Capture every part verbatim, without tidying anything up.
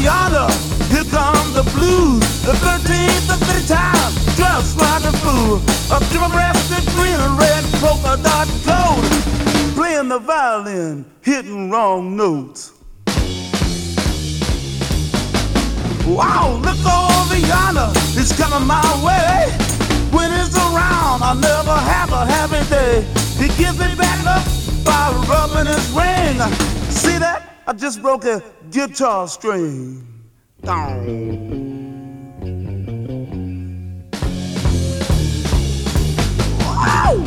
yonder, here come the blues. The thirteenth of the time, dressed like a fool. A triple-breasted green and red polka dot coat, playing the violin, hitting wrong notes. Wow, look over yonder, it's coming my way. When it's around, I never have a happy day. He gives me back up by rubbing his ring. See that? I just broke a guitar string. Down. Wow!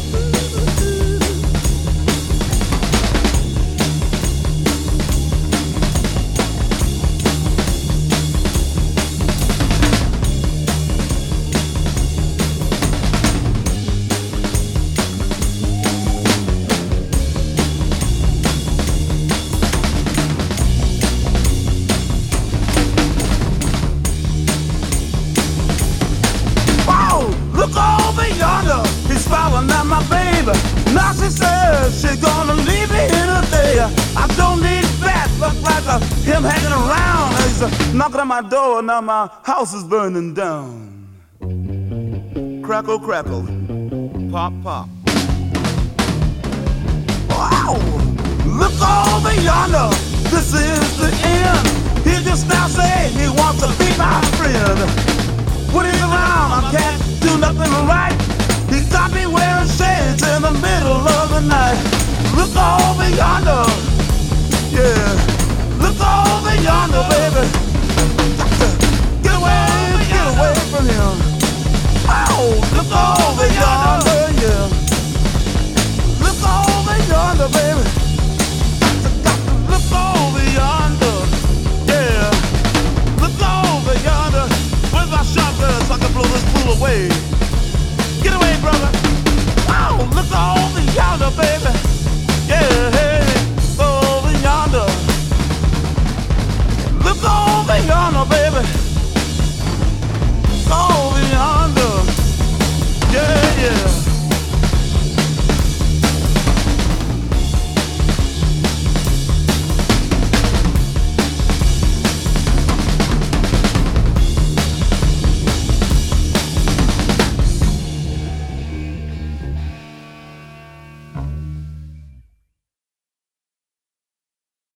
Smiling at my baby. Now she says she's gonna leave me in a day. I don't need that. Look like uh, him hanging around. He's uh, knocking at my door. Now my house is burning down. Crackle, crackle. Pop, pop. Wow! Look over yonder. This is the end. He just now said he wants to be my friend. When he's around, I can't do nothing right. He got me wearing shades in the middle of the night. Look over yonder, yeah. Look over yonder, baby. Get away, get away from him. Oh, look over yonder.